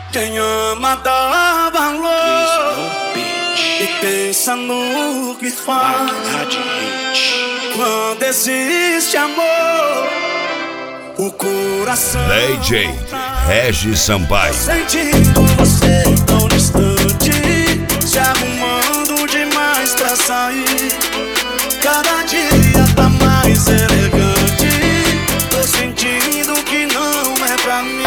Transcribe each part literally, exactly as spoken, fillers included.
Quem ama dá valor e pensa no que faz. Quando existe amor, o coração D J Regis Sampaio. Sentindo você tão distante, se arrumando demais pra sair. Cada dia tá mais elegante. Tô sentindo que não é pra mim.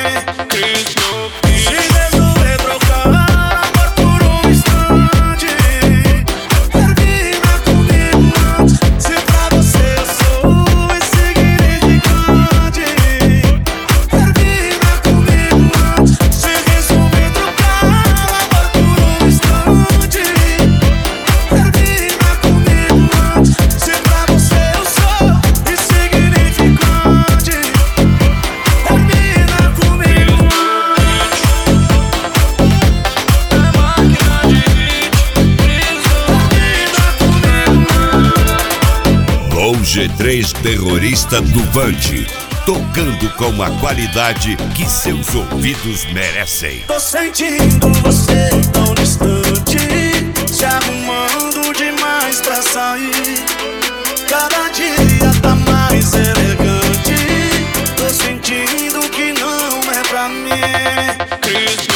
Se resolver trocar amor por um instante, termina comigo antes. Se pra você eu sou insignificante, termina comigo antes. Se resolver trocar amor por um instante, termina comigo antes. Se pra você eu sou insignificante, termina comigo antes. Gol G três terrorista do Vande, tocando com a qualidade que seus ouvidos merecem. Tô sentindo você tão distante, se arrumando demais pra sair. Cada dia tá mais elegante. Tô sentindo que não é pra mim.